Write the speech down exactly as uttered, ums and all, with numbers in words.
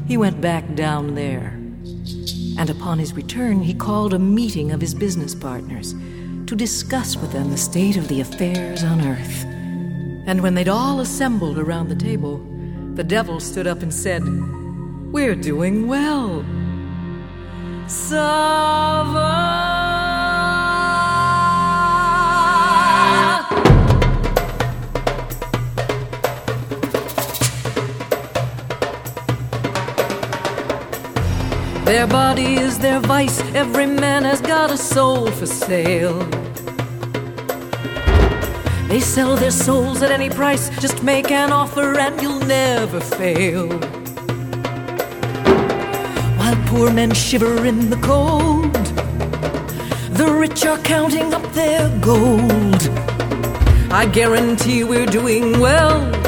he went back down there. And upon his return, he called a meeting of his business partners to discuss with them the state of the affairs on earth. And when they'd all assembled around the table, the devil stood up and said, "We're doing well. Sava." Their body is their vice, every man has got a soul for sale. They sell their souls at any price, just make an offer and you'll never fail. While poor men shiver in the cold, the rich are counting up their gold. I guarantee we're doing well.